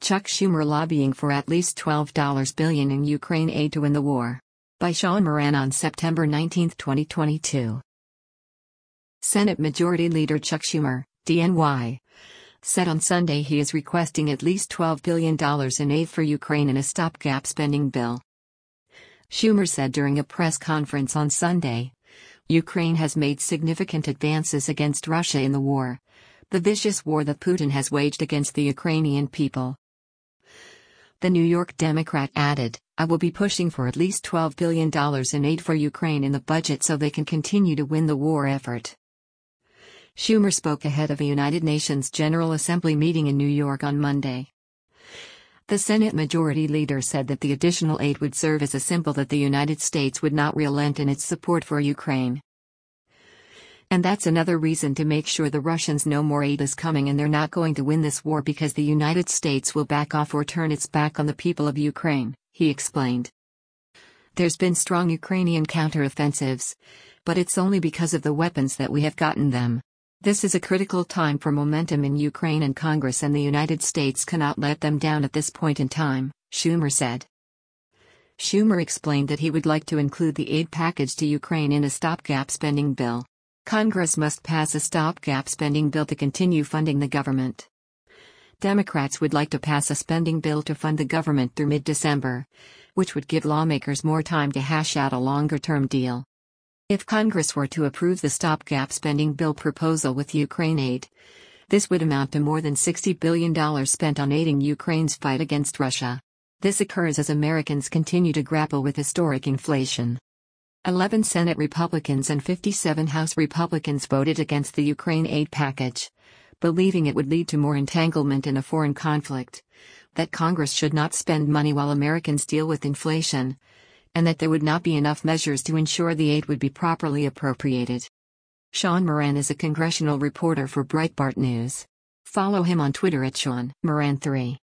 Chuck Schumer lobbying for at least $12 billion in Ukraine aid to win the war. By Sean Moran on September 19, 2022. Senate Majority Leader Chuck Schumer, DNY, said on Sunday he is requesting at least $12 billion in aid for Ukraine in a stopgap spending bill. Schumer said during a press conference on Sunday, Ukraine has made significant advances against Russia in the war, the vicious war that Putin has waged against the Ukrainian people. The New York Democrat added, I will be pushing for at least $12 billion in aid for Ukraine in the budget so they can continue to win the war effort. Schumer spoke ahead of a United Nations General Assembly meeting in New York on Monday. The Senate Majority Leader said that the additional aid would serve as a symbol that the United States would not relent in its support for Ukraine. And that's another reason to make sure the Russians know more aid is coming and they're not going to win this war because the United States will back off or turn its back on the people of Ukraine, he explained. There's been strong Ukrainian counteroffensives, but it's only because of the weapons that we have gotten them. This is a critical time for momentum in Ukraine and Congress and the United States cannot let them down at this point in time, Schumer said. Schumer explained that he would like to include the aid package to Ukraine in a stopgap spending bill. Congress must pass a stopgap spending bill to continue funding the government. Democrats would like to pass a spending bill to fund the government through mid-December, which would give lawmakers more time to hash out a longer-term deal. If Congress were to approve the stopgap spending bill proposal with Ukraine aid, this would amount to more than $60 billion spent on aiding Ukraine's fight against Russia. This occurs as Americans continue to grapple with historic inflation. 11 Senate Republicans and 57 House Republicans voted against the Ukraine aid package, believing it would lead to more entanglement in a foreign conflict, that Congress should not spend money while Americans deal with inflation, and that there would not be enough measures to ensure the aid would be properly appropriated. Sean Moran is a congressional reporter for Breitbart News. Follow him on Twitter at Sean Moran3.